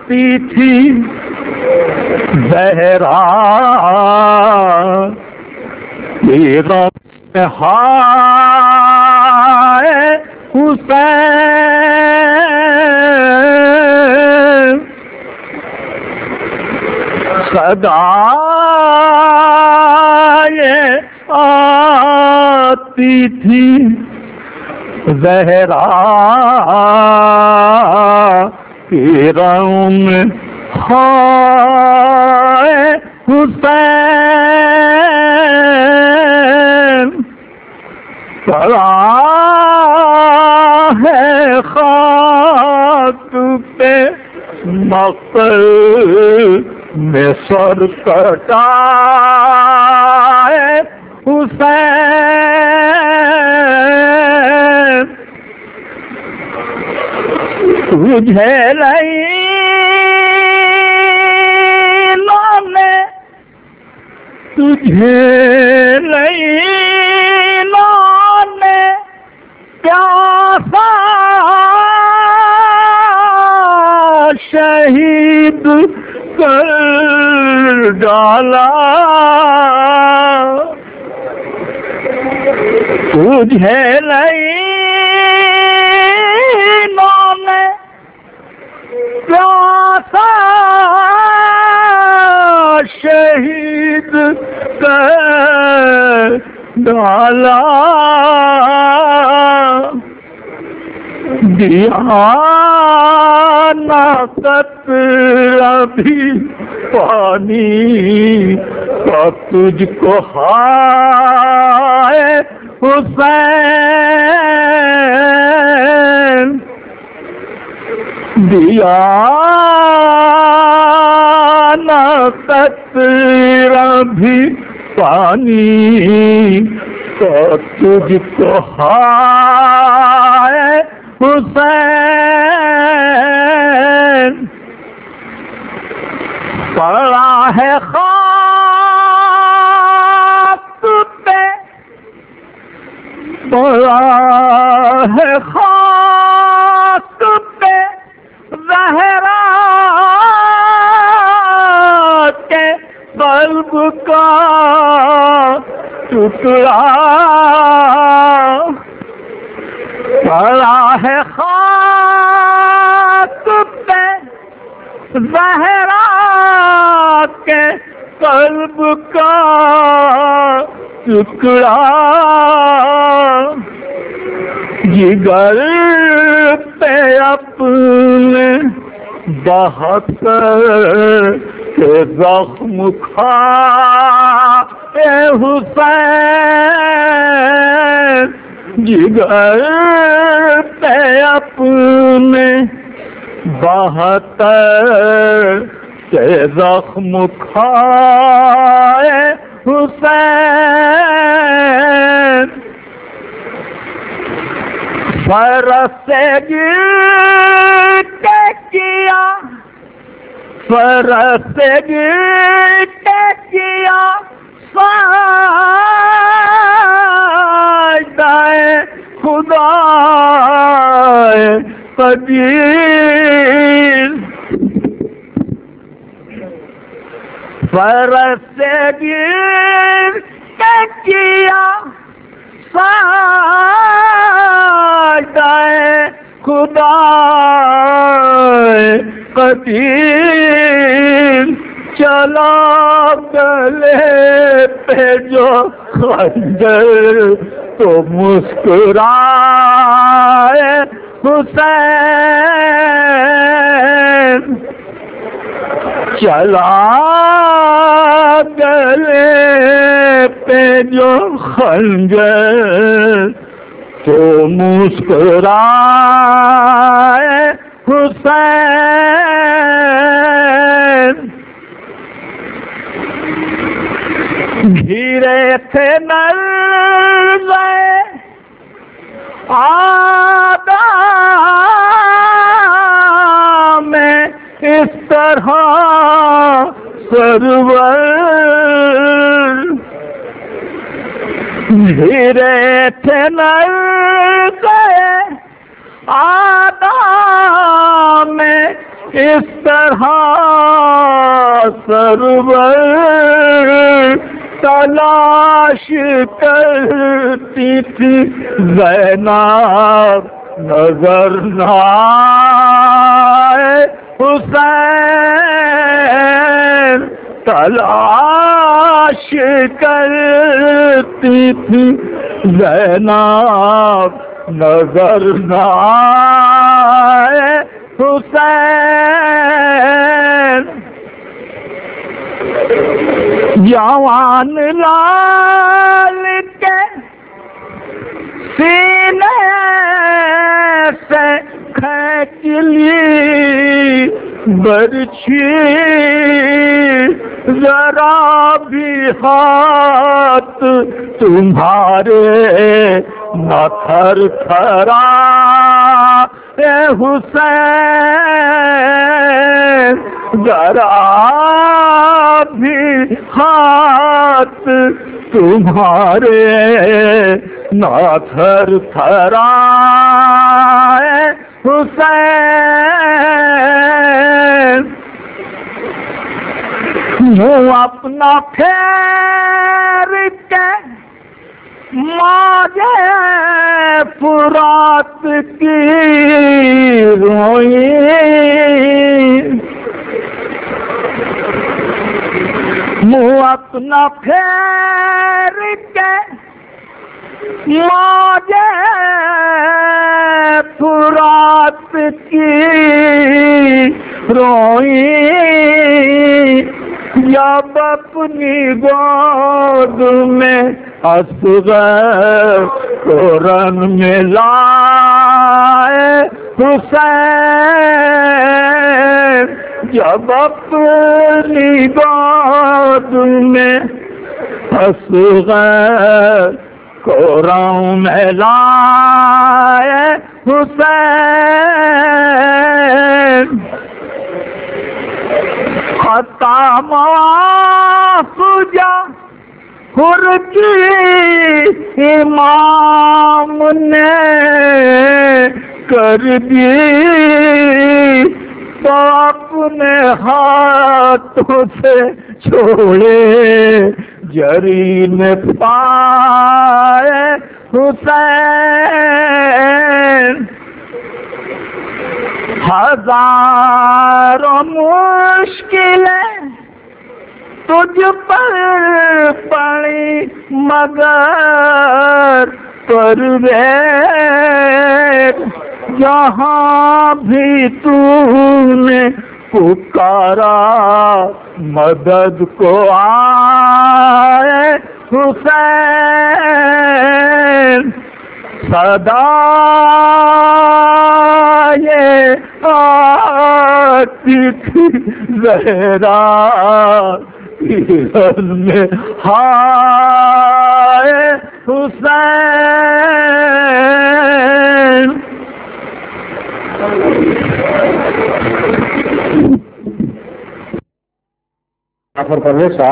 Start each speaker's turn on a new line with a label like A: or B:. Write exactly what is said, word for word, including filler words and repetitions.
A: आती थी ज़हरा हाय हुसैन सदा ये आती थी ज़हरा की रौन हाय हुसैन पड़ा है खाक पे मक़र में सर कटाए हुसैन तुझे लैला ने तुझे लैला ने प्यासा शहीद कर डाला तुझे लैला ने प्यासा शहीद कर डाला दिया ना कतरा भी पानी का तुझको हाय हुसैन दिया ना कतरा भी पानी का तुझको हाय हुसैन पड़ा है खाक पे पड़ा है खाक पे ज़हरा के क़ल्ब का टुकड़ा पड़ा है खाक पे ज़हरा के क़ल्ब का टुकड़ा जिगर पे अपने बहत्तर के ज़ख्म खाए हुसैन जिगर पे अपने बहत्तर के ज़ख्म खाए हुसैन फरस से गिर के किया फरस से गिर के किया साजदाए खुदा कदीर फरस से गिर के किया साजदाए खुदा कदीर चला गले पे जो खंजर तो मुस्कुराए हुसैन चला गले पे जो खंजर तो मुस्कुराए हुसैन घिरे थे नज़े आदा में इस तरह सरवर घिरे थे नज़े आदा में इस तरह सरवर तलाश करती थी ज़ैनब नजर न आए हुसैन तलाश करती थी ज़ैनब नजर न आए हुसैन जवान लाल के सीने से खींच ली बरछी जरा भी हाथ तुम्हारे न थर थरा हुसैन जरा भी हाथ तुम्हारे न थर थरा हुसैन मुँह अपना फेर के माजे फुरात की रोई मुँह अपना फेर के माजे फुरात की रोई जब अपनी गोद में असगर को रन में लाए हुसैन जब अपनी गोद में असगर को रन में लाए हुसैन खता माफ जा हुर्जी इमाम ने कर दी तो अपने हाथों से छोड़े जरी ने पाए हुसैन हजारों मुश्किलें तुझ पर पड़ी मगर परवेज जहाँ भी तूने पुकारा मदद को आए हुसैन सदा ये आती थी ज़हरा में हाय हुसैन
B: जाफर परवेज साहब